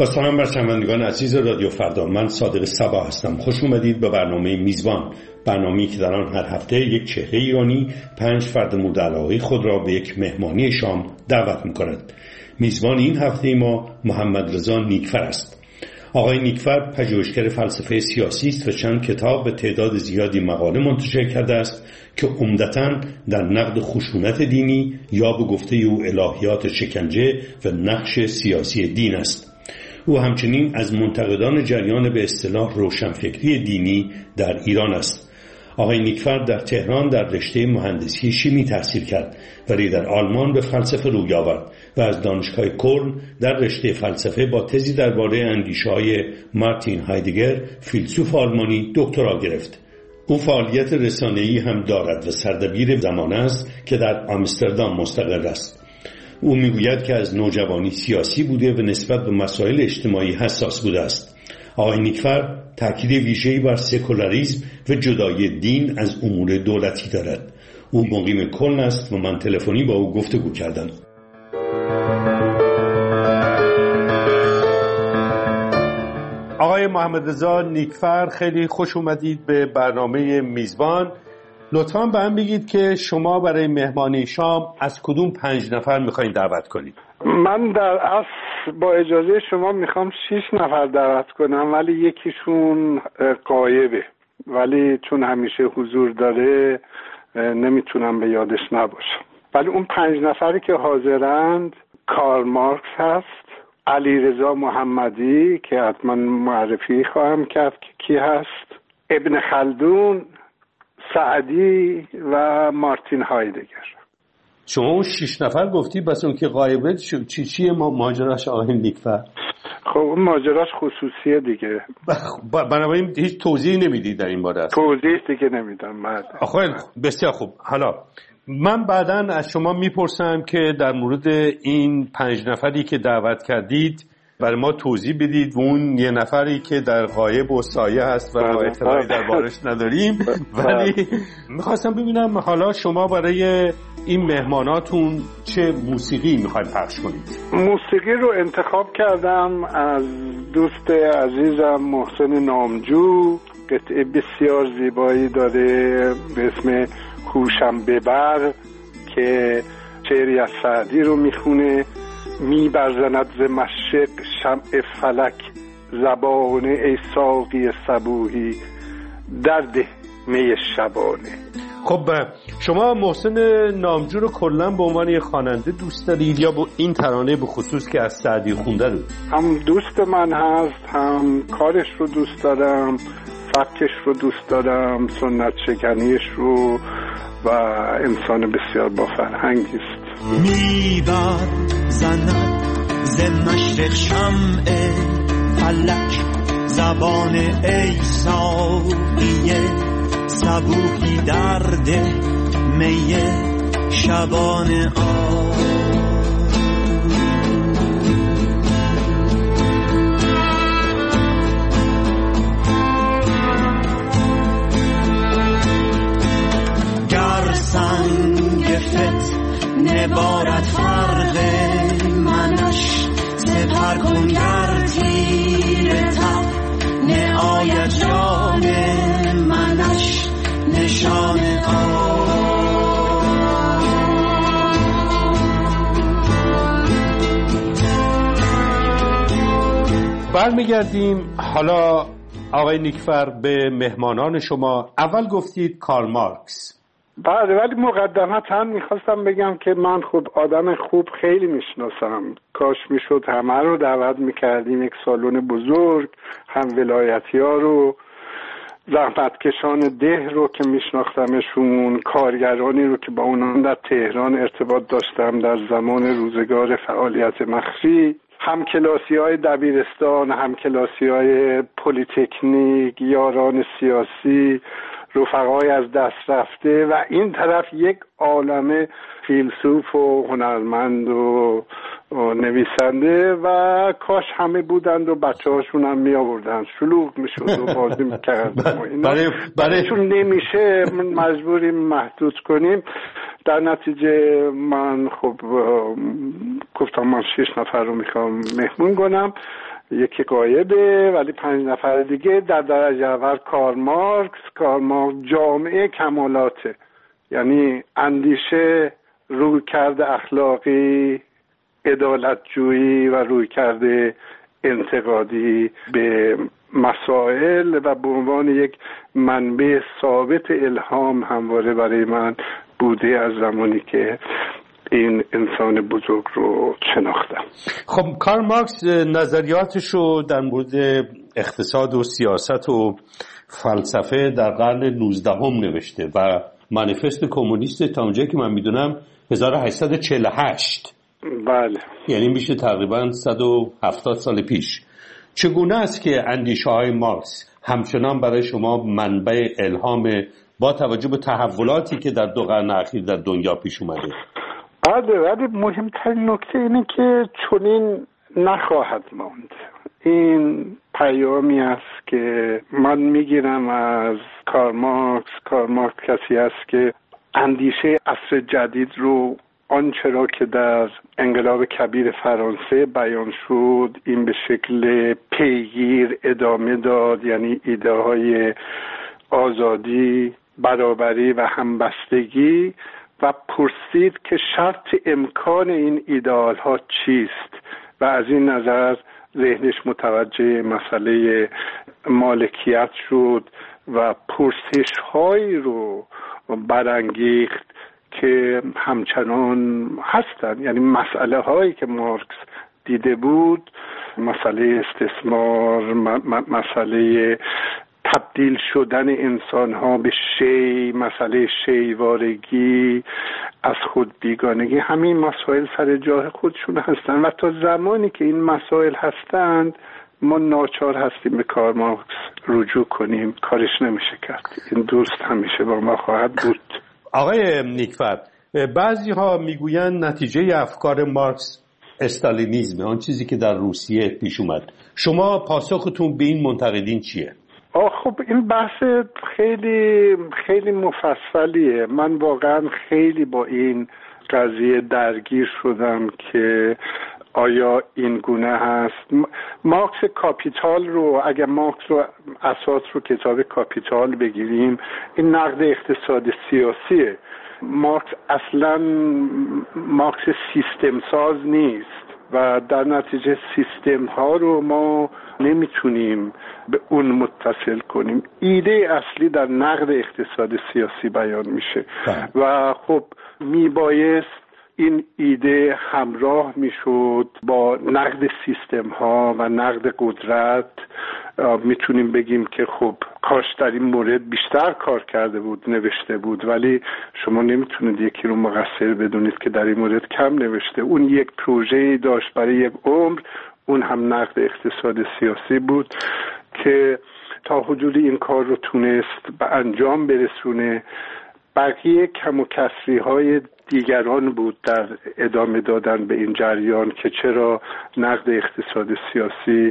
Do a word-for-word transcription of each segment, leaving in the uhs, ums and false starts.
سلام بر شنوندگان عزیز رادیو فردا. من صادق صبا هستم. خوش اومدید به برنامه میزبان، برنامه‌ای که در آن هر هفته یک چهره ایرانی پنج فرد مورد علاقه خود را به یک مهمانی شام دعوت می‌کند. میزبان این هفته ما محمد رضا نیکفر است. آقای نیکفر پژوهشگر فلسفه سیاسی است و چند کتاب به تعداد زیادی مقاله منتشر کرده است که عمدتاً در نقد خشونت دینی یا به گفته او الهیات شکنجه و نقش سیاسی دین است. او همچنین از منتقدان جریان به اصطلاح روشنفکری دینی در ایران است. آقای نیکفر در تهران در رشته مهندسی شیمی تحصیل کرد ولی در آلمان به فلسفه روی آورد و از دانشگاه کلن در رشته فلسفه با تزی درباره اندیشه‌های مارتین هایدگر فیلسوف آلمانی دکترا گرفت. او فعالیت رسانه‌ای هم دارد و سردبیر زمانه است که در آمستردام مستقر است. او میگوید که از نوجوانی سیاسی بوده و نسبت به مسائل اجتماعی حساس بوده است. آقای نیکفر تاکید ویژه‌ای بر سکولاریسم و جدایی دین از امور دولتی دارد. او مقیم کلن است و من تلفنی با او گفتگو کردم. آقای محمد رضا نیکفر، خیلی خوش اومدید به برنامه میزبان. لطفاً به من بگید که شما برای مهمانی شام از کدوم پنج نفر میخواین دعوت کنید؟ من در اصل با اجازه شما میخوام شیش نفر دعوت کنم ولی یکیشون غایبه، ولی چون همیشه حضور داره نمیتونم به یادش نباشم. ولی اون پنج نفری که حاضرند کارل مارکس هست، علیرضا محمدی که حتما معرفی خواهم کرد که کی هست، ابن خلدون، سعدی و مارتین هایدگر. شما اون شش نفر گفتی، بس اون که غایبه چی چیه ماجراش آقای نیکفر؟ خب اون ماجراش خصوصیه دیگه. بنابراین هیچ توضیحی نمیدید در این باره؟ توضیح دیگه نمیدم. خیلی بسیار خوب. حالا من بعداً از شما میپرسم که در مورد این پنج نفری که دعوت کردید برای ما توضیح بدید و اون یه نفری که در غایب و سایه هست و ما اطلاعی دربارش نداریم. ولی میخواستم ببینم حالا شما برای این مهماناتون چه موسیقی میخواید پخش کنید؟ موسیقی رو انتخاب کردم از دوست عزیزم محسن نامجو. قطعه بسیار زیبایی داره به اسم هوشم ببر که شعری از سعدی رو میخونه. می برزند ز مشرق شمع فلک زبانه ای ساقی صبوحی درده می شبانه. خب شما محسن نامجو رو کلا به عنوان یه خواننده دوست دارید یا با این ترانه به خصوص که از سعدی خونده رو؟ هم دوست من هست، هم کارش رو دوست دارم، فکرش رو دوست دارم، سنت شکنیش رو و انسان بسیار با فرهنگی است. میبر زند ز مشرق شمع فلک زبان ای ساقی صبوحی درده می شبانه آ گر سنگ فتنه بارد فرق منش سپر کن گر تیر تب نه آید جان منش نشان آن. برمیگردیم حالا آقای نیکفر به مهمانان شما. اول گفتید کارل مارکس. بله، ولی مقدمتا میخواستم بگم که من خب آدم خوب خیلی میشناسم. کاش میشد همه رو دعوت میکردیم، یک سالن بزرگ، هم ولایتی ها رو، زحمتکشان ده رو که میشناختمشون، کارگرانی رو که با اونان در تهران ارتباط داشتم در زمان روزگار فعالیت مخفی، هم کلاسی های دبیرستان، هم کلاسی های پلی‌تکنیک، یاران سیاسی، رفقای از دست رفته و این طرف یک عالمه فیلسوف و هنرمند و نویسنده و کاش همه بودند و بچه هاشون هم می آوردن، شلوغ می شد و بازی می کردن و اینا. برای برای چون نمیشه مجبوریم محدود کنیم. در نتیجه من خب گفتم من شش نفر رو میخوام مهمون کنم. یکی غایبه ولی پنج نفر دیگه. در درجه اول کارل مارکس. کارل مارکس جامعه کمالاته، یعنی اندیشه، رویکرد اخلاقی، عدالت‌جویی و رویکرد انتقادی به مسائل و به عنوان یک منبع ثابت الهام همواره برای من بوده از زمانی که این انسان بزرگ رو شناختم. خب کارل مارکس نظریاتش رو در مورد اقتصاد و سیاست و فلسفه در قرن نوزدهم نوشته و مانیفست کمونیست تا اونجایی که من میدونم هزار و هشتصد و چهل و هشت. بله، یعنی میشه تقریبا صد و هفتاد سال پیش. چگونه است که اندیشه های مارکس همچنان برای شما منبع الهام با توجه به تحولاتی که در دو قرن اخیر در دنیا پیش اومده؟ بله، ولی مهمترین نکته اینه که چنین نخواهد ماند. این پیامی است که من میگیرم از کارل مارکس. کارل مارکس کسی است که اندیشه عصر جدید رو آنچه را که در انقلاب کبیر فرانسه بیان شد این به شکل پیگیر ادامه داد، یعنی ایده های آزادی، برابری و همبستگی، و پرسید که شرط امکان این ایدئال ها چیست و از این نظر ذهنش متوجه مسئله مالکیت شد و پرسش هایی رو برانگیخت که همچنان هستند. یعنی مسئله هایی که مارکس دیده بود، مسئله استثمار، مسئله تبدیل شدن انسان ها به شی، مسئله شیوارگی، از خود بیگانگی، همین مسائل سر جای خودشون هستند و تا زمانی که این مسائل هستند ما ناچار هستیم به کارل مارکس رجوع کنیم. کارش نمیشه کرد. این دوست همیشه با ما خواهد بود. آقای نیکفر، بعضی ها میگویند نتیجه افکار مارکس استالینیزم، آن چیزی که در روسیه پیش اومد. شما پاسختون به این منتقدین چیه؟ آه خب این بحث خیلی خیلی مفصلیه. من واقعا خیلی با این قضیه درگیر شدم که آیا این گونه هست. مارکس کاپیتال رو، اگر مارکس رو اساس رو کتاب کاپیتال بگیریم، این نقد اقتصاد سیاسیه. مارکس اصلا مارکس سیستم ساز نیست و در نتیجه سیستم ها رو ما نمیتونیم به اون متصل کنیم. ایده اصلی در نقد اقتصاد سیاسی بیان میشه و خب میبایست این ایده همراه میشد با نقد سیستم ها و نقد قدرت. میتونیم بگیم که خب کاش در این مورد بیشتر کار کرده بود، نوشته بود، ولی شما نمیتونید یکی رو مقصر بدونید که در این مورد کم نوشته. اون یک پروژه‌ای داشت برای یک عمر، اون هم نقد اقتصاد سیاسی بود که تا حدود این کار رو تونست به انجام برسونه. بقیه کم و کسری های دیگران بود در ادامه دادن به این جریان که چرا نقد اقتصاد سیاسی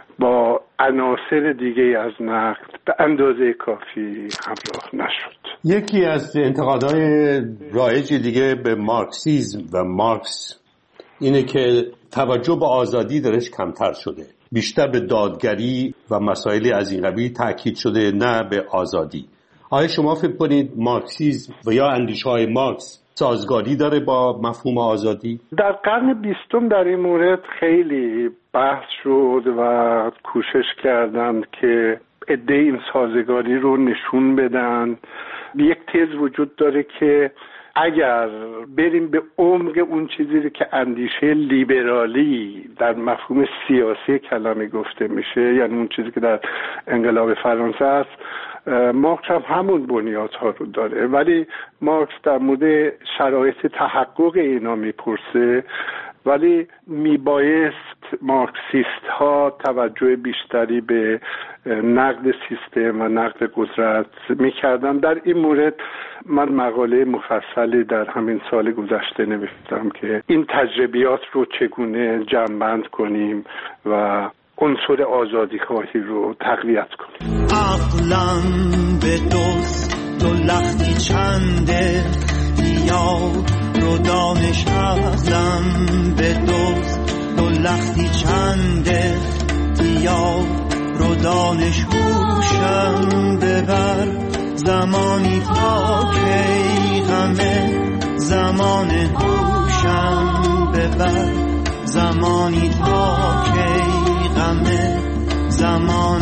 با عناصر دیگه از نقد به اندازه کافی همراه نشد. یکی از انتقادهای رایج دیگه به مارکسیسم و مارکس اینه که توجه به آزادی درش کمتر شده، بیشتر به دادگری و مسائلی از این قبیل تاکید شده، نه به آزادی. آیا شما فکر کنید مارکسیسم و یا اندیشه‌های مارکس سازگاری داره با مفهوم آزادی؟ در قرن بیستم در این مورد خیلی بحث شد و کوشش کردند که عده این سازگاری رو نشون بدن. یک تز وجود داره که اگر بریم به عمق اون چیزی که اندیشه لیبرالی در مفهوم سیاسی کلمه گفته میشه، یعنی اون چیزی که در انقلاب فرانسه است، مارکس هم همون بنیادها رو داره، ولی مارکس در مورد شرایط تحقق اینا میپرسه. ولی میبایست مارکسیست ها توجه بیشتری به نقد سیستم و نقد قدرت میکردن. در این مورد من مقاله مفصلی در همین سال گذشته نوشتم که این تجربیات رو چگونه جمع‌بند کنیم و عنصر آزادی خواهی رو تقویت کنیم. عقلم به دوست دو لختی چنده، یا رو دانش عقلم به دوست دو لختی چنده، بیا رو دانش هوشم ببر، زمانی تا کی غمه زمان هوشم ببر، زمانی تا کی غمه زمان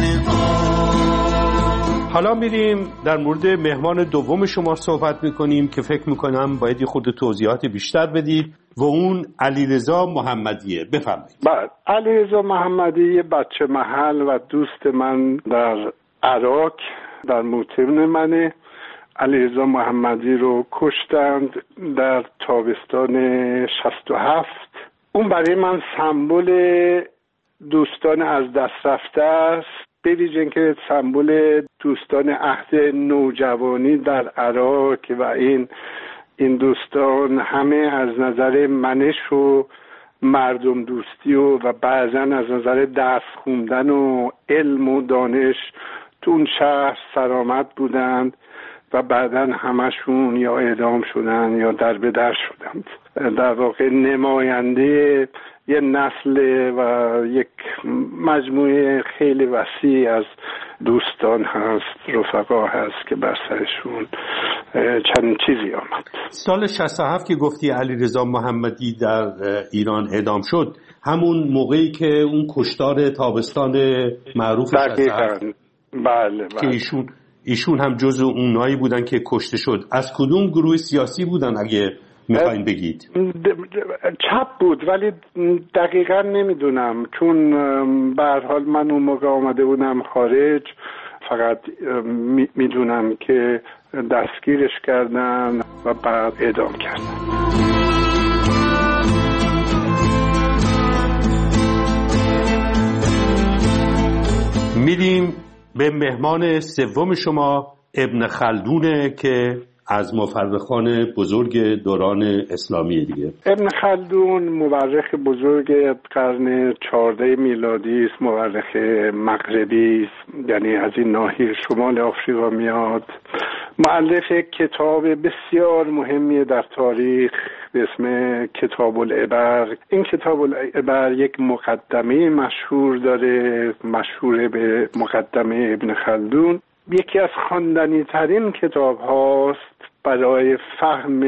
هوشم. حالا میریم در مورد مهمان دوم شما صحبت میکنیم که فکر میکنم باید خود توضیحات بیشتر بدید و اون علیرضا محمدیه. بفرمایید. بله، علیرضا محمدی یه بچه محل و دوست من در عراق در موطن منه. علیرضا محمدی رو کشتند در تابستان شصت و هفت. اون برای من سمبل دوستان از دست رفته است، به ویژه که سمبل دوستان عهد نوجوانی در عراق و این این دوستان همه از نظر منش و مردم دوستی و و بعضا از نظر درس خوندن و علم و دانش تو اون شهر سرآمد بودند و بعداً همشون یا اعدام شدن یا در به در شدند. در واقع نماینده یه نسل و یک مجموعه خیلی وسیع از دوستان هست، رفقا هست که بر سرشون چند چیزی آمد. سال شصت و هفت که گفتی علیرضا محمدی در ایران اعدام شد، همون موقعی که اون کشتار تابستان معروف شصت و هفت، بله بله که ایشون ایشون هم جزو اونایی بودن که کشته شد. از کدوم گروه سیاسی بودن اگه میخواین بگید؟ چپ بود ولی دقیقا نمیدونم، چون به هر حال من اون موقع آمده بودم خارج. فقط میدونم که دستگیرش کردن و بعد اعدام کردن. میریم به مهمان سوم شما، ابن خلدونه که از مورخان بزرگ دوران اسلامی دیگه. ابن خلدون مورخ بزرگ قرن چهارده میلادی است، مورخ مغربی است، یعنی از این ناحیه شمال آفریقا میاد. مؤلف کتاب بسیار مهمی در تاریخ به اسم کتاب العبر. این کتاب العبر یک مقدمه مشهور داره، مشهور به مقدمه ابن خلدون. یکی از خواندنی ترین کتاب هاست برای فهم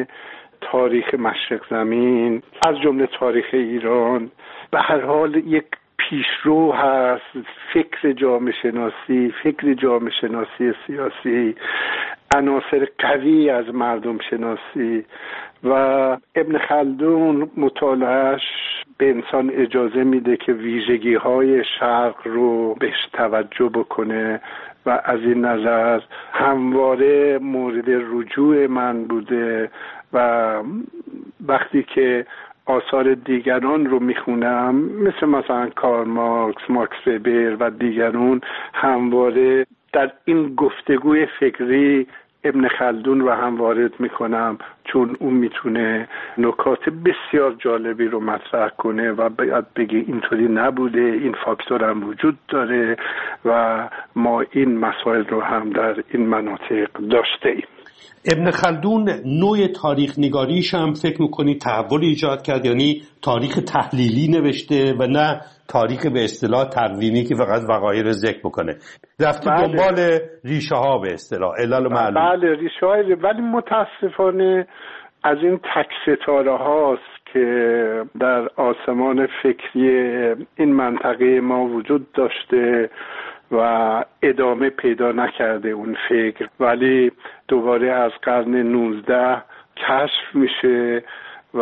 تاریخ مشرق زمین، از جمله تاریخ ایران. به هر حال یک پیشرو هست، فکر جامعه شناسی، فکر جامعه شناسی سیاسی، عناصر قوی از مردم شناسی. و ابن خلدون مطالعهش به انسان اجازه میده که ویژگی های شرق رو بهش توجه بکنه و از این نظر همواره مورد رجوع من بوده و وقتی که آثار دیگران رو میخونم مثل مثلا کارل مارکس، ماکس وبر و دیگران، همواره در این گفتگوی فکری ابن خلدون رو هم وارد میکنم، چون اون میتونه نکات بسیار جالبی رو مطرح کنه و باید بگه اینطوری نبوده، این فاکتور هم وجود داره و ما این مسائل رو هم در این مناطق داشته ایم. ابن خلدون نوع تاریخ نگاریش هم فکر میکنی تحول ایجاد کرد، یعنی تاریخ تحلیلی نوشته و نه تاریخ به اصطلاح تقویمی که فقط وقایع رو ذکر بکنه، رفته بله. دنبال ریشه ها به اصطلاح علل و معلول. بله ریشه های، ولی متاسفانه از این تک ستاره هاست که در آسمان فکری این منطقه ما وجود داشته و ادامه پیدا نکرده اون فکر، ولی دوباره از قرن نوزده کشف میشه و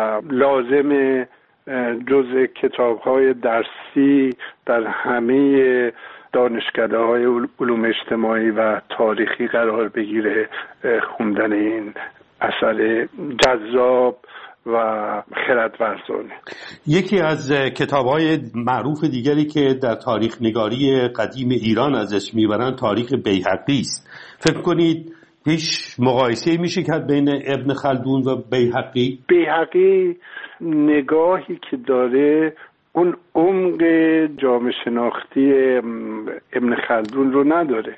لازم جزء کتاب‌های درسی در همه دانشکده‌های علوم اجتماعی و تاریخی قرار بگیره خوندن این اثر جذاب و خردورزانه. یکی از کتاب‌های معروف دیگری که در تاریخ نگاری قدیم ایران ازش میبرن تاریخ بیهقی است. فکر کنید هیچ مقایسه‌ای میشه کرد بین ابن خلدون و بیهقی؟ بیهقی نگاهی که داره اون عمق جامعه شناختی ابن خلدون رو نداره.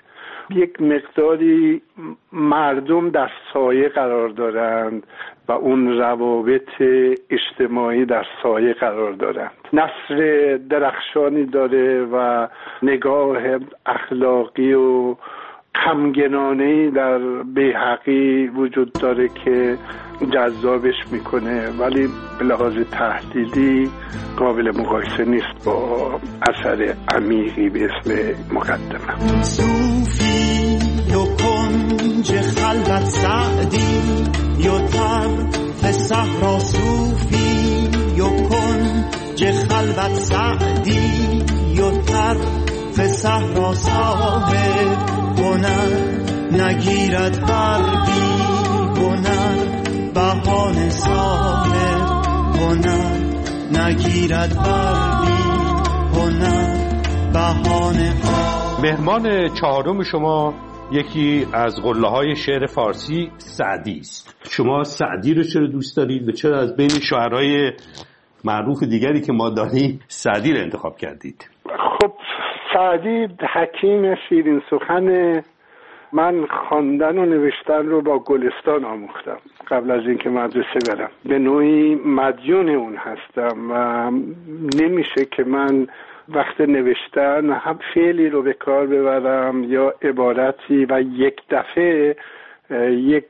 یک مقداری مردم در سایه قرار دارند و اون روابط اجتماعی در سایه قرار دارند. نثر درخشانی داره و نگاه اخلاقی و همگنانه‌ای در بیهقی وجود داره که جذابش میکنه، ولی به لحاظ تحلیلی قابل مقایسه نیست با اثر عمیقی به اسم مقدمه. صوفی و کنج خلوت سعدی و طرف صحرا، صوفی و کنج خلوت سعدی و طرف صحرا، صاحب هنر نگیرد برگی هنر بهانه، صاحب هنر نگیرد برگی هنر بهانه. مهمان چهارم شما یکی از قله‌های شعر فارسی سعدی است. شما سعدی رو چرا دوست دارید و چرا از بین شاعرای معروف دیگری که ما داریم سعدی رو انتخاب کردید؟ خب سعدی حکیم شیرین سخن. من خواندن و نوشتن رو با گلستان آموختم قبل از اینکه مدرسه برم. به نوعی مدیون اون هستم و نمیشه که من وقت نوشتن هم فعلی رو به کار ببرم یا عبارتی و یک دفعه یک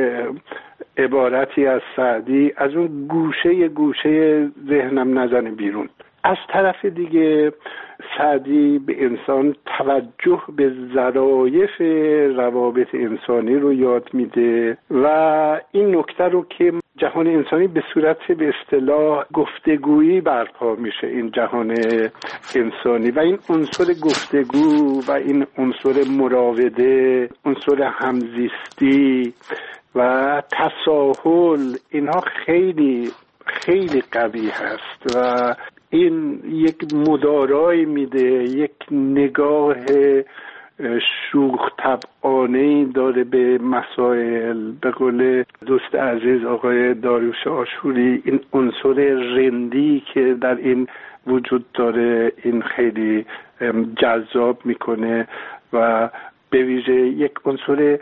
عبارتی از سعدی از اون گوشه گوشه ذهنم نزنه بیرون. از طرف دیگه سعدی به انسان توجه به ظرایف روابط انسانی رو یاد میده و این نکته رو که جهان انسانی به صورت به اصطلاح گفتگویی برپا میشه، این جهان انسانی و این عنصر گفتگو و این عنصر مراوده، عنصر همزیستی و تساهل، اینها خیلی خیلی قوی هست و این یک مدارای میده، یک نگاه شوخ طبعانه‌ای داره به مسائل. به قول دوست عزیز آقای داریوش آشوری، این عنصر رندی که در این وجود داره این خیلی جذاب میکنه و به ویژه یک عنصر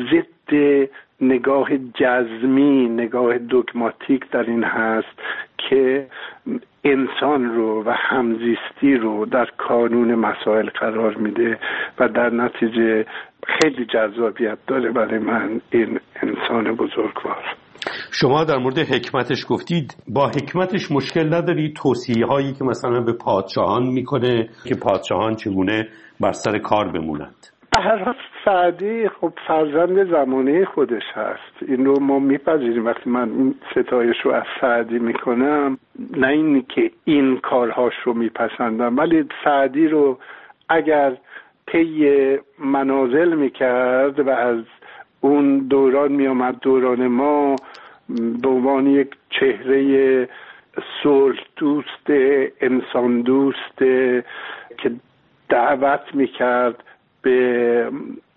ضد نگاه جزمی، نگاه دوگماتیک در این هست که انسان رو و همزیستی رو در کانون مسائل قرار میده و در نتیجه خیلی جذابیت داره برای من این انسان بزرگوار. شما در مورد حکمتش گفتید، با حکمتش مشکل نداری؟ توصیه هایی که مثلا به پادشاهان میکنه که پادشاهان چگونه بر سر کار بمونند. به هر حال سعدی خب فرزند زمانه خودش هست، این رو ما میپذیریم. وقتی من این ستایش رو از سعدی میکنم، نه اینی که این کارهاش رو میپسندم، ولی سعدی رو اگر طی منازل میکرد و از اون دوران میامد دوران ما به عنوان یک چهره صلح دوست، انسان دوست که دعوت میکرد به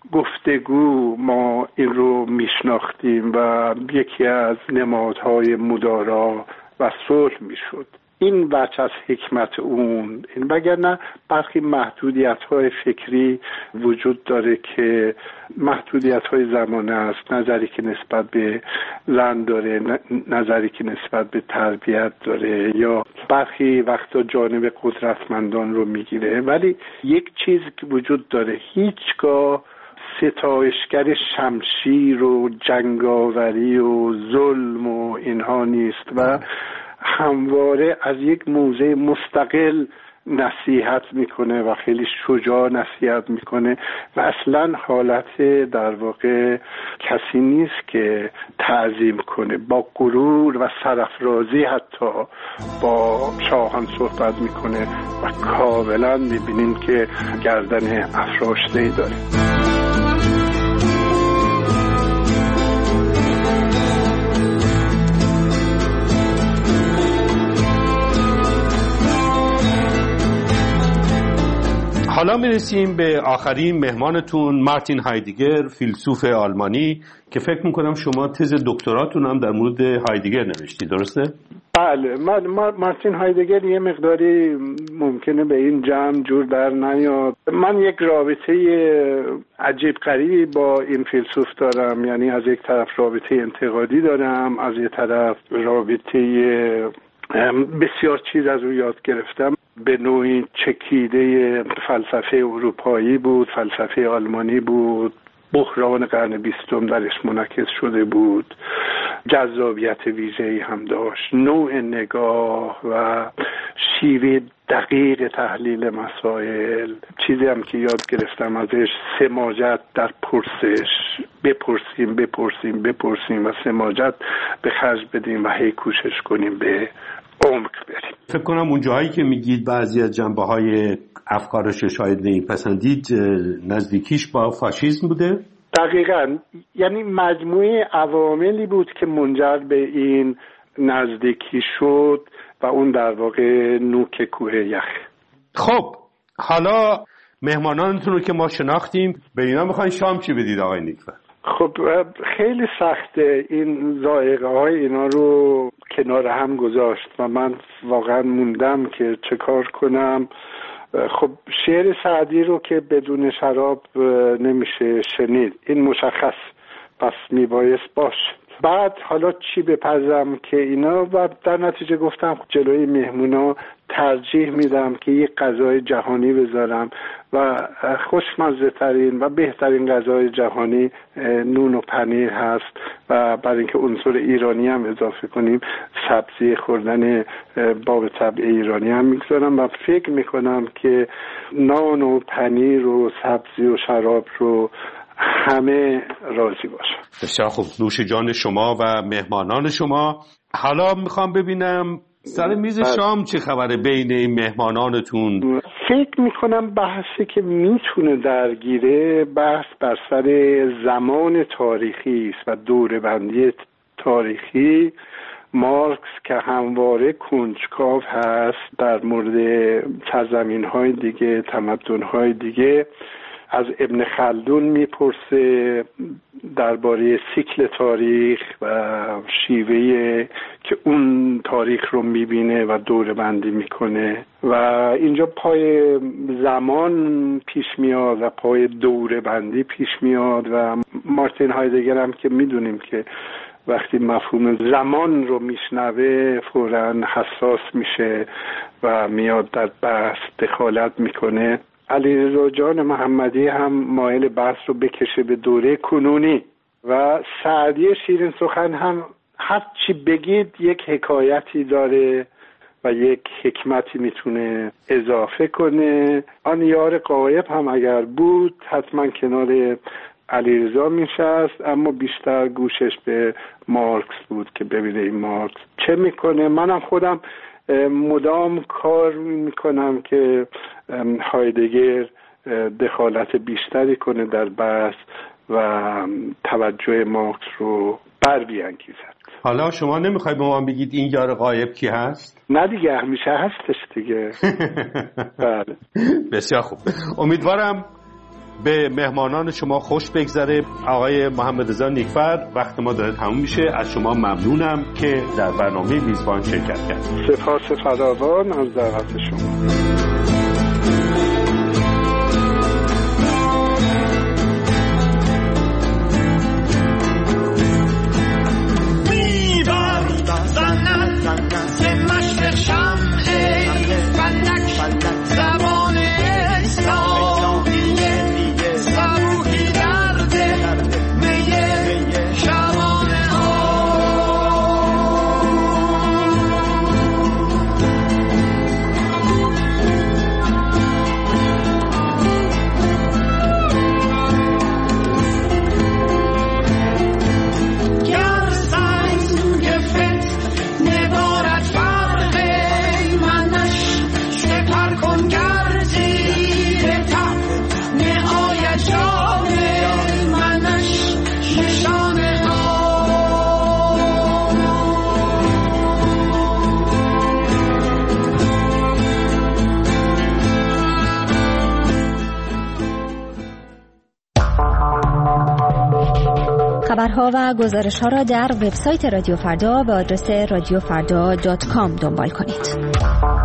گفتگو، ما این رو میشناختیم و یکی از نمادهای مدارا و صلح میشد. این بچه از حکمت اون، این وگرنه برخی محدودیت‌های فکری وجود داره که محدودیت‌های زمانه است، نظری که نسبت به زن داره، نظری که نسبت به تربیت داره، یا برخی وقتا جانب قدرتمندان رو میگیره. ولی یک چیز که وجود داره، هیچگاه ستایشگر شمشیر و جنگاوری و ظلم و اینها نیست و همواره از یک موضع مستقل نصیحت میکنه و خیلی شجاع نصیحت میکنه و اصلا حالت در واقع کسی نیست که تعظیم کنه، با غرور و سرافرازی حتی با شاهان صحبت میکنه و کاملا میبینیم که گردن افراشته‌ای داره. حالا میرسیم به آخرین مهمانتون، مارتین هایدگر، فیلسوف آلمانی که فکر میکنم شما تز دکتراتون هم در مورد هایدگر نوشتی، درسته؟ بله، من مارتین هایدگر یه مقداری ممکنه به این جمع جور در نیاد. من یک رابطه عجیب غریبی با این فیلسوف دارم، یعنی از یک طرف رابطه انتقادی دارم، از یک طرف رابطه بسیار چیز از او یاد گرفتم. به نوعی چکیده فلسفه اروپایی بود، فلسفه آلمانی بود، بحران قرن بیستم درش منعکس شده بود، جذابیت ویژه‌ای هم داشت، نوع نگاه و شیوه دقیق تحلیل مسائل. چیزی هم که یاد گرفتم ازش سماجت در پرسش، بپرسیم بپرسیم بپرسیم و سماجت به خرج بدیم و هی کوشش کنیم به عمق بریم. فکر کنم اون جاهایی که میگید بعضی از جنبه‌های افکارش شاید نمیپسندید نزدیکیش با فاشیسم بوده؟ دقیقاً، یعنی مجموعه عواملی بود که منجر به این نزدیکی شد و اون در واقع نوک کوه یخ. خب حالا مهمانانتون رو که ما شناختیم، به اینا میخواین شام چی بدید آقای نیکفر؟ خب خیلی سخته این ذائقه های اینا رو کنار هم گذاشت و من واقعا موندم که چه کار کنم. خب شعر سعدی رو که بدون شراب نمیشه شنید، این مشخص، پس میبایست باش. بعد حالا چی بپزم که اینا، و در نتیجه گفتم جلوی مهمونا ترجیح میدم که یک غذای جهانی بذارم و خوشمزه ترین و بهترین غذای جهانی نون و پنیر هست و برای اینکه عنصر ایرانی هم اضافه کنیم سبزی خوردن باب طبع ایرانی هم میگذارم و فکر میکنم که نان و پنیر و سبزی و شراب رو همه راضی باشن. بسیار خوب، نوش جان شما و مهمانان شما. حالا میخوام ببینم سر میز شام چه خبره بین این مهمانانتون؟ فکر میکنم بحثی که میتونه درگیره بحث بر سر زمان تاریخی است و دوره‌بندی تاریخی. مارکس که همواره کنجکاو هست در مورد سرزمین‌های دیگه، تمدن‌های دیگه، از ابن خلدون میپرسه درباره سیکل تاریخ و شیوهی که اون تاریخ رو میبینه و دوره بندی میکنه و اینجا پای زمان پیش میاد و پای دوره بندی پیش میاد و مارتین هایدگر هم که میدونیم که وقتی مفهوم زمان رو میشنوه فوراً حساس میشه و میاد در بحث دخالت میکنه. علیرضا جان محمدی هم مایل بحث رو بکشه به دوره کنونی و سعدی شیرین سخن هم هر چی بگید یک حکایتی داره و یک حکمتی میتونه اضافه کنه. آن یار غایب هم اگر بود حتما کنار علیرضا میشست، اما بیشتر گوشش به مارکس بود که ببینه این مارکس چه میکنه. منم خودم مدام کار میکنم که هایدگر دخالت بیشتری کنه در بحث و توجه مارکس رو بر بیانگیزد. حالا شما نمیخوای به ما بگید این یار غایب کی هست؟ نه دیگه، همیشه هستش دیگه. بله. بسیار خوب، امیدوارم به مهمانان شما خوش بگذره. آقای محمد رضا نیکفر، وقت ما داره تموم میشه، از شما ممنونم که در برنامه میزبان شرکت کردید. سپاس فراوان از دعوت شما. خبرها و گزارش‌ها را در وبسایت رادیو فردا به آدرس رادیو فردا دات کام دنبال کنید.